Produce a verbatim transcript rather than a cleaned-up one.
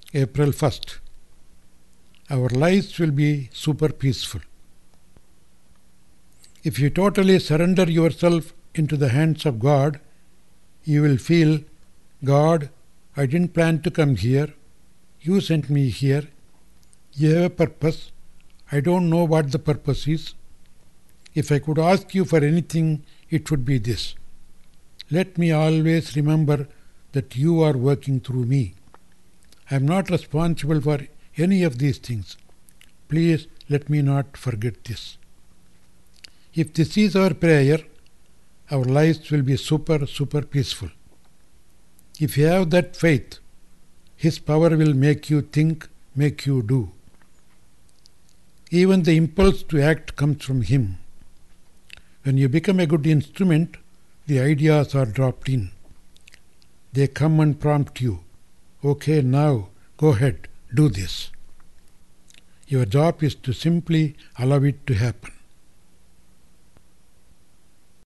April first. Our lives will be super peaceful. If you totally surrender yourself into the hands of God, you will feel, God, I didn't plan to come here. You sent me here. You have a purpose. I don't know what the purpose is. If I could ask you for anything, it would be this. Let me always remember that you are working through me. I am not responsible for any of these things. Please let me not forget this. If this is our prayer, our lives will be super, super peaceful. If you have that faith, His power will make you think, make you do. Even the impulse to act comes from Him. When you become a good instrument, the ideas are dropped in. They come and prompt you. Okay, now go ahead, do this. Your job is to simply allow it to happen.